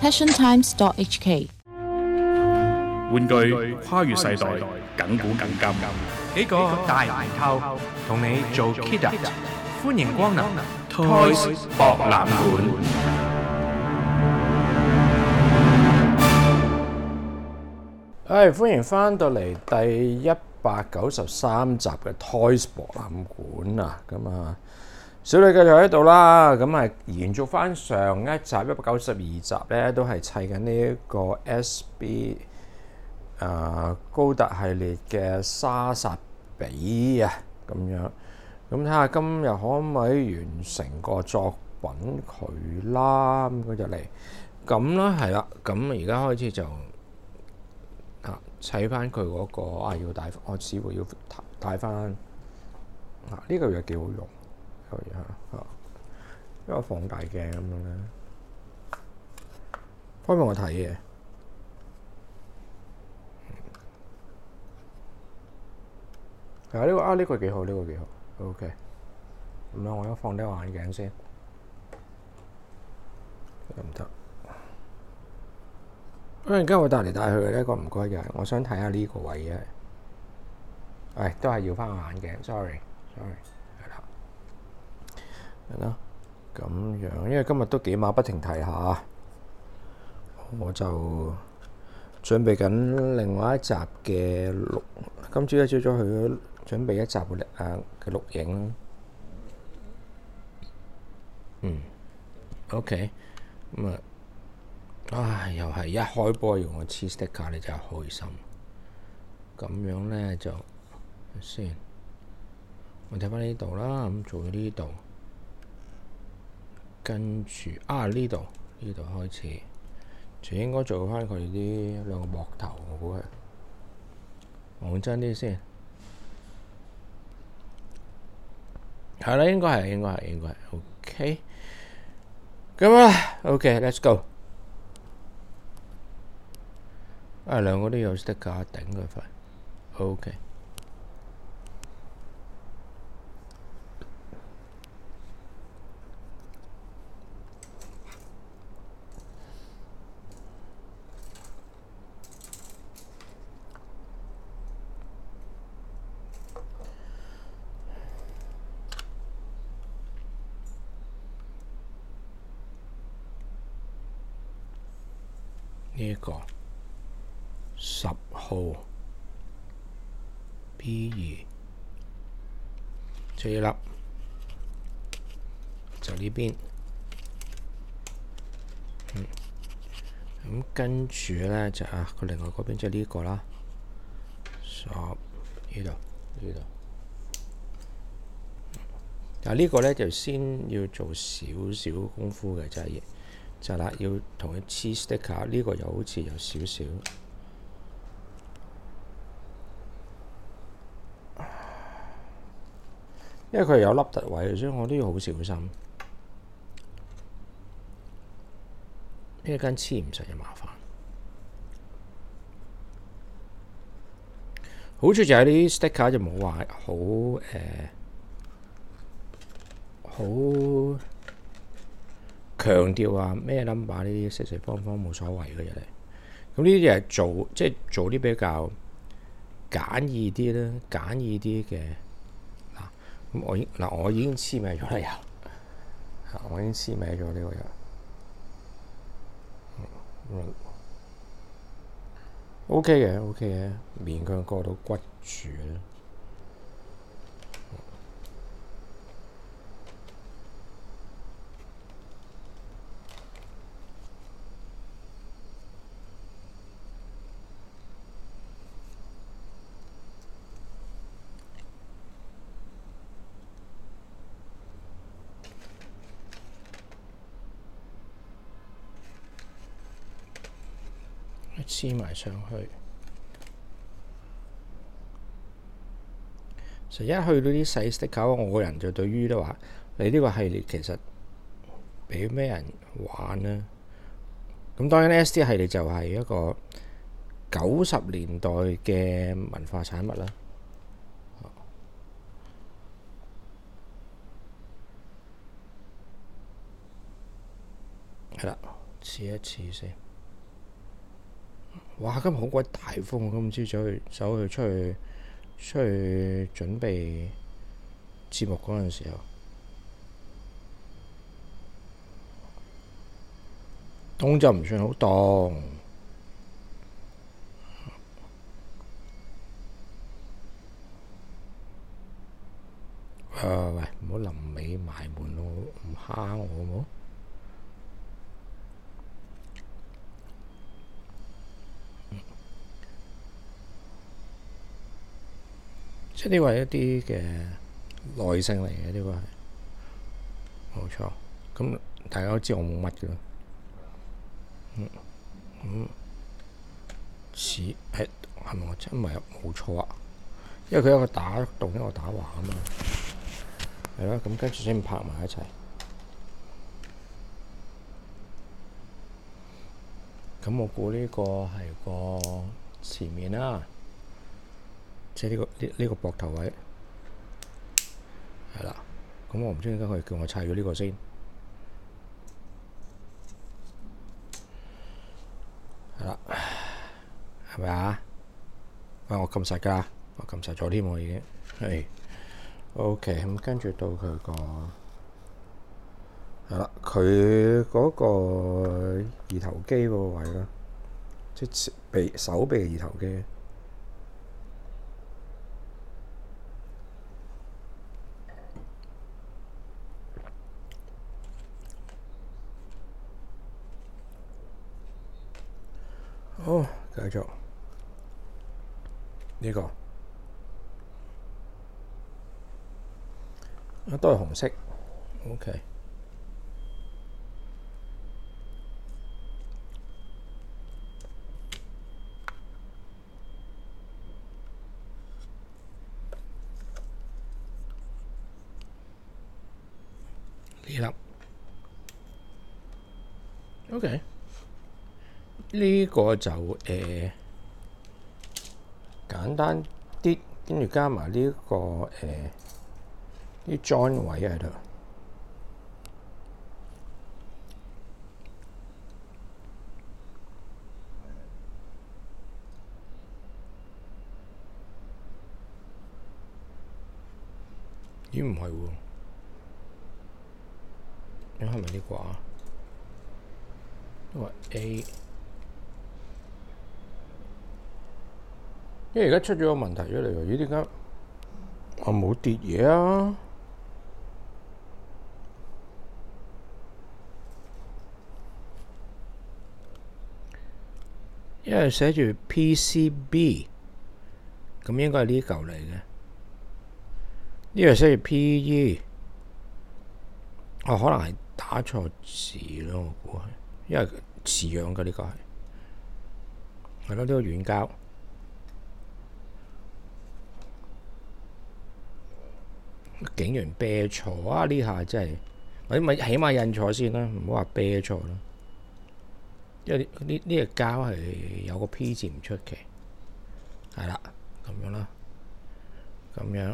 passiontimes.hk。 玩具跨越世代，緊古緊今。 幾個大唔透，同你做 kidult， 歡迎光臨 Toys 博覽館。 歡迎翻到嚟第193集嘅 Toys 博覽館啊！咁啊，小女繼續喺度啦。咁係延續翻上一集192集咧，都係砌緊呢一個 SB 高達系列嘅沙薩比啊，咁樣。咁睇下今日可唔可以完成個作品佢啦？咁佢就嚟咁啦，係啦。咁而家開始就砌翻佢嗰個要帶，我似乎要帶翻呢個嘢幾好用，呢個嘢一個放大鏡咁樣咧，方便我睇嘢。係呢個幾好，呢個幾好 ，OK。咁樣我而家放低個眼鏡先，得唔得？而家我帶嚟帶去嘅呢個唔該嘅，我想睇下呢個位嘅，都係要翻個眼鏡 ，sorry， 係啦，咁樣，因為今日都幾馬不停蹄下，我就準備緊另外一集嘅錄，今朝一朝早去咗準備一集嘅錄影，OK， 咁又係一開波用個黐 sticker 你就開心。咁樣咧就先，我睇翻呢度啦。咁做咗呢度，跟住呢度開始，就應該做翻佢啲兩個膊頭。我估係望真啲先，係啦，應該係 OK。咁啊 ，OK，let's go。兩個都有 sticker 頂佢塊 ，OK。呢個10號 B2這一粒就呢邊，咁跟住咧就佢另外嗰邊就呢個啦，10呢度，但係呢個咧就先要做少少功夫嘅，就係啦，要同佢黐 sticker， 呢個又好似有少少。因為佢有凹凸位，所以我都要好小心。呢間黐唔實就麻煩。好處就係啲 sticker 就冇話好強調話咩 number 呢啲四四方方冇所謂嘅嘢嚟。咁呢啲係做啲比較簡易啲啦，簡易啲嘅。咁我已經黐歪咗啦，我已經黐歪咗呢個又，OK 嘅，勉強過到骨住啦。黐埋上去，一去到啲細 sticker，我個人就對於都話，你呢個系列其實俾咩人玩呢？咁當然 SD 系列就係一個90年代嘅文化產物啦。係啦， 試一次先。哇！今日好鬼大風，今朝走去出去準備節目嗰陣時候，凍就唔算好凍。喂，唔好臨尾埋門咯，唔蝦我好冇？即係呢個係一啲嘅耐性嚟嘅，呢個係冇錯。咁大家都知我冇乜嘅，似係咪我真係冇錯啊？因為佢有個打洞，一個打橫啊嘛，係啦。咁跟住先拍埋一齊。咁我估呢個係個前面啦。即係呢個膊頭位，係啦。咁我唔知點解佢叫我砌咗呢個先，係啦，係咪啊？喂，我撳實㗎，我撳實咗添，我已經係 OK。咁跟住到佢個係啦，佢嗰個二頭肌嗰個位啦，即係手臂嘅二頭肌。好，繼續呢個都係紅色。OK，呢粒 OK。呢個就簡單啲，跟住加埋呢個啲 join 位喺度。咦？唔係喎，你係咪呢個啊？呢個 A。因為而家出咗個問題出嚟喎，咦？點解我冇跌嘢啊？因為寫住 PCB，咁應該係呢嚿嚟嘅。呢個寫住 PE，可能係打錯字咯，我估係，因為似樣嘅呢個係咯，呢個軟膠。竟然啤錯啊！呢下真係，咪起碼印錯先啦，唔好話啤錯啦。因為呢個膠係有個 P 字唔出奇，係啦，咁樣啦，咁樣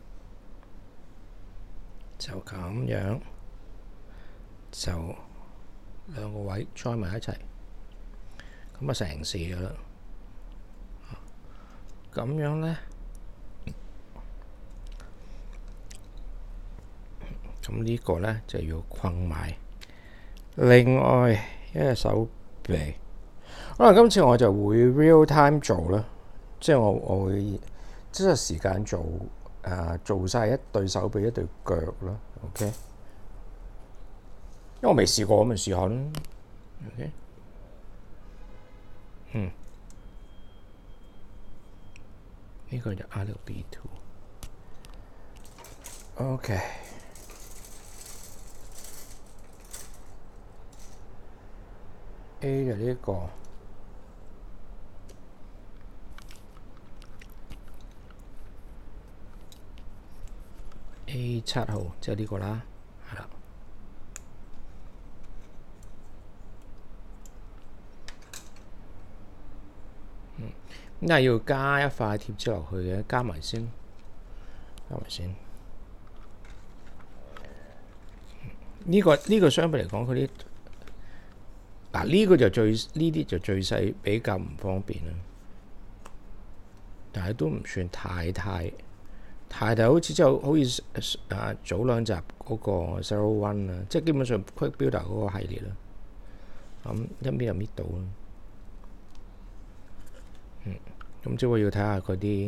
就咁樣，就兩個位 join 埋一齊，咁啊成事㗎啦。咁樣咧。咁呢個咧就要困埋另外一隻手臂。可能今次我就會 real time 做啦，即係我會即係時間做做晒一對手臂一對腳啦。OK， 因為我未試過，咁咪試下啦。OK， 呢個就 R2B2。OK。A 就呢個 A7號，即係呢個啦，係啦。咁但係要加一塊貼紙落去嘅，加埋先。呢個相比嚟講，佢啲嗱，呢個就呢啲就最細，比較唔方便啦。但係都唔算太大，好似好似早兩集嗰個 Zero One 啊，即係基本上 Quick Builder 嗰個系列啦。咁一邊就搣到啦。咁只會要睇下嗰啲。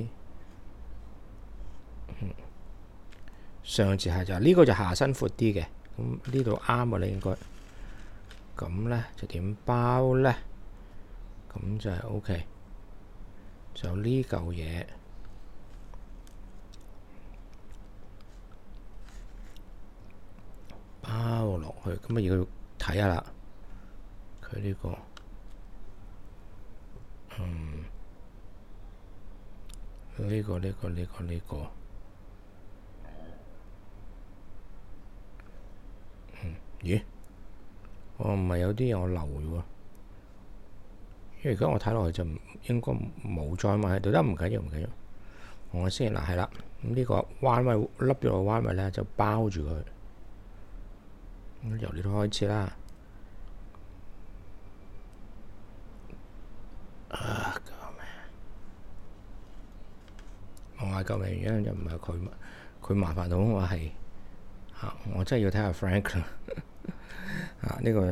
上次係就呢個就下身闊啲嘅，咁呢度啱啊，你應該。咁咧就點包咧？咁就係 OK。就呢嚿嘢包落去，咁啊要睇下啦。佢呢個，呢個。咦？我唔係有啲嘢我漏咗喎，因為而家我睇落去就應該冇再買喺度，得唔緊要。我先嗱係啦，咁呢個彎位凹咗個彎位咧就包住佢。咁由呢度開始啦。救命！我話救命原因就唔係佢麻煩到我係我真係要睇下 Frank 啦。呢個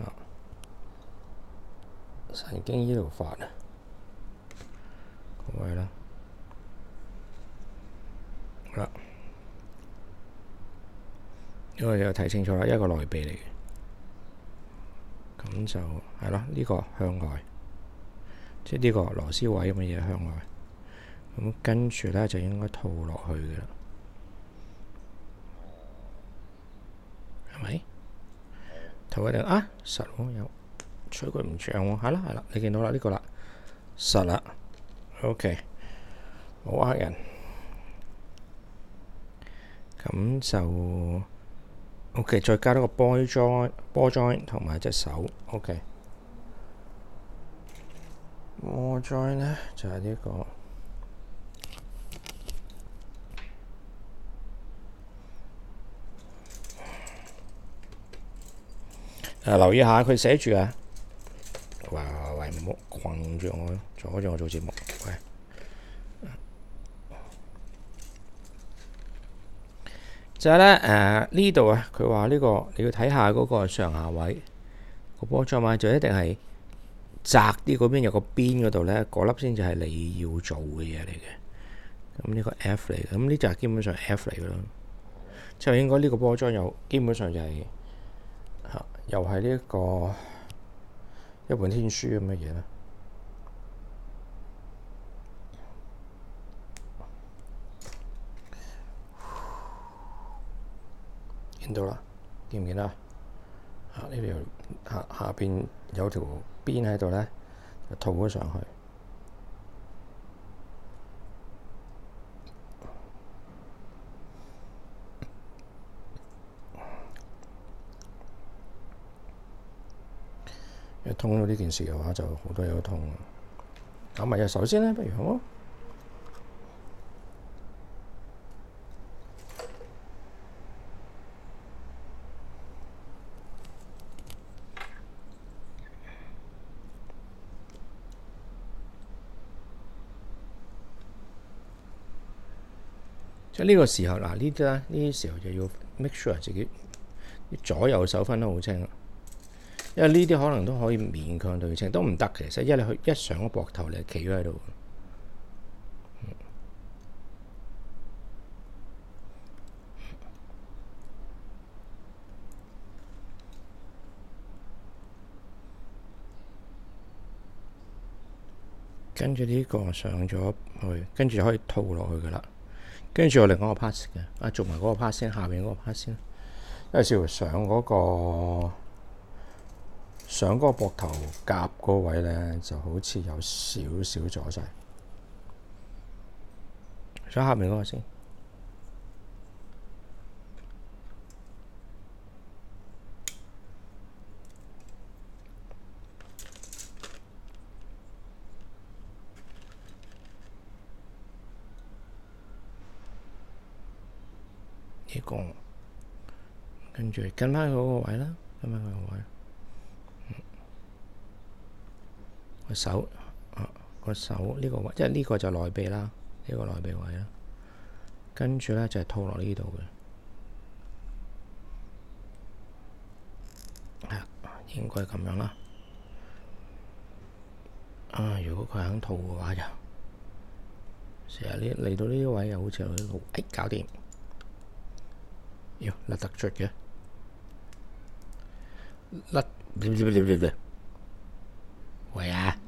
神經醫療法啊，各位啦，好啦，呢個就睇清楚啦，一個內臂嚟嘅，咁就係咯，呢個向外，即係呢個螺絲位咁嘅嘢向外，咁跟住咧就應該套落去嘅啦，係咪？套一定實喎有。吹佢唔脹喎，係啦，你見到啦呢個啦，實啦 ，OK， 冇呃人，咁就 OK， 再加多個波 joint 同埋隻手 ，OK， 波 joint 咧就係呢個，留意下佢寫住啊。喂，唔好困住我，阻住我做節目。喂，就係咧呢度啊，佢話呢個你要睇下嗰個上下位個波裝碼就一定係窄啲，嗰邊有個邊嗰度咧，嗰粒先至係你要做嘅嘢嚟嘅。咁呢個 F 嚟嘅，咁呢就係基本上 F 嚟嘅咯。之後應該呢個波裝又基本上就係又係呢個。一本天書咁嘅嘢啦，見到啦，見唔見啊？呢條下邊有條邊喺度咧，就套咗上去。一通咗呢件事嘅話，就好多嘢都通。搞埋隻手先啦，不如好。即係呢個時候嗱，呢啲時候就要 make sure 自己左右手分得好清。因為呢啲可能都可以勉強對稱，都唔得其實，因為你一上個膊頭，你企咗喺度。跟住呢個上咗去，跟住就可以套落去噶啦。跟住我另外一個 part 嘅，做埋嗰個 part 先，下面嗰個 part 先。因為似乎上嗰個膊頭夾嗰位咧，就好似有少少阻滯。上下面嗰個先。呢個，跟住跟翻佢嗰個位啦，跟翻佢個位。 個手個手呢個位，即係呢個就內臂啦，呢個內臂位啦。跟住咧就係套落呢度嘅，應該咁樣啦。如果佢肯套嘅話就成日嚟到呢啲位又好似有啲路，搞掂。喲，甩得出嘅，喂啊！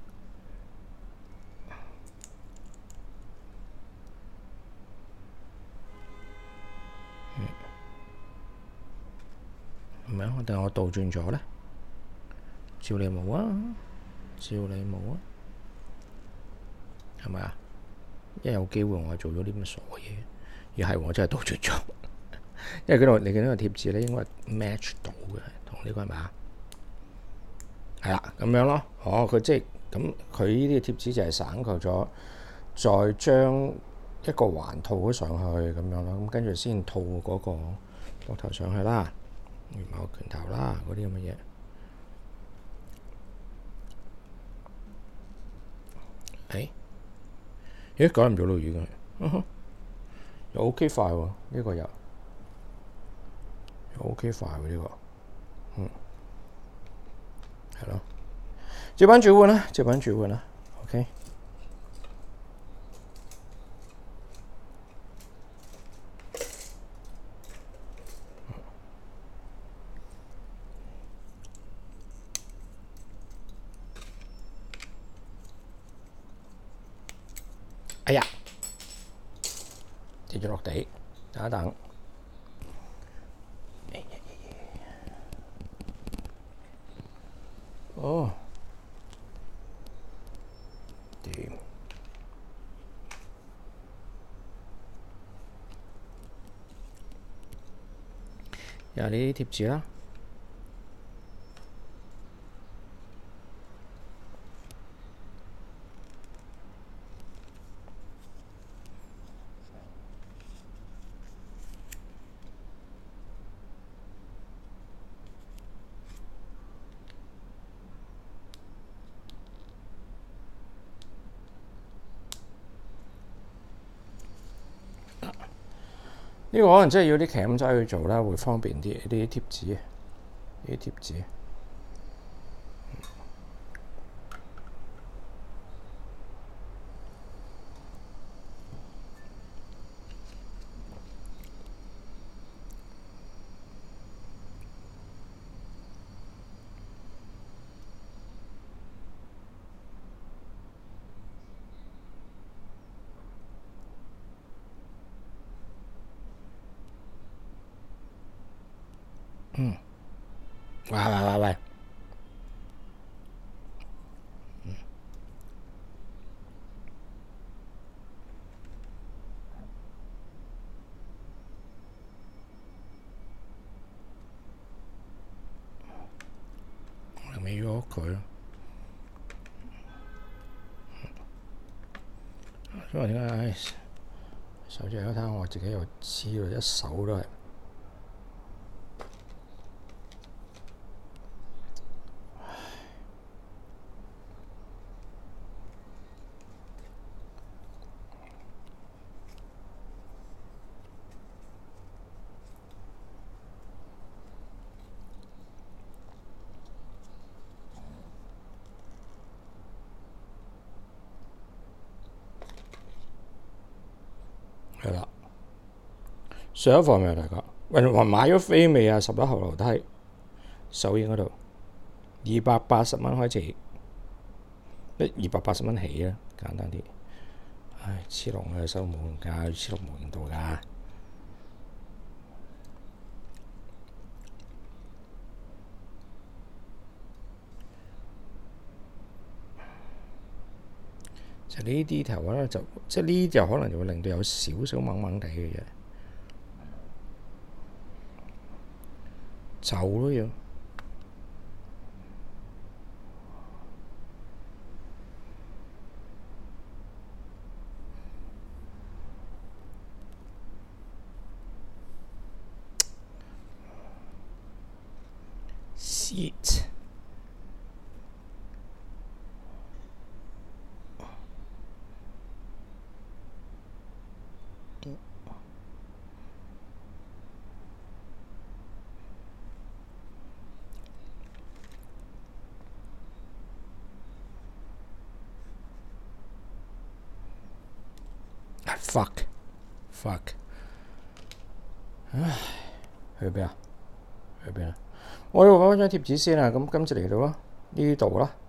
唔係啊，但係我倒轉咗咧，照你冇啊，照你冇啊，係咪啊？一有機會我係做咗啲咁嘅傻嘢，而係我真係倒轉咗，因為嗰度你見到個貼紙咧，應該係 match 到嘅，同呢個係咪啊？係啦，咁樣咯。佢即係咁，佢呢啲貼紙就係省卻咗，再將一個環套咗上去咁樣咯。咁跟住先套嗰個膊頭上去啦，羽毛拳頭啦，嗰啲咁嘅嘢。咦，改唔到路語嘅，又 OK 快喎，呢個又 OK 快喎，呢個，係咯，接板轉換啦，OK。哎呀，跌咗落地，等一等。掂。又係呢啲貼紙啦。呢個可能真係要啲鉗仔去做啦，會方便啲。呢啲貼紙，呢啲貼紙。喂，我未喐佢，因為點解？手指有睇我自己又黐到一手都係。係啦，上一課未啊？大家，喂，話買咗飛未啊？11號樓梯首映嗰度，280蚊開始，280蚊起啦，簡單啲。唉，黐龍嘅收冇用㗎，黐龍冇用到㗎。就呢啲頭咧，就即係呢啲可能就會令到有少少掹掹地嘅嘢，就都要。Seat fuck，唉，去邊啊？我要揾翻張貼紙先啊！咁今次嚟到啦，呢度啦。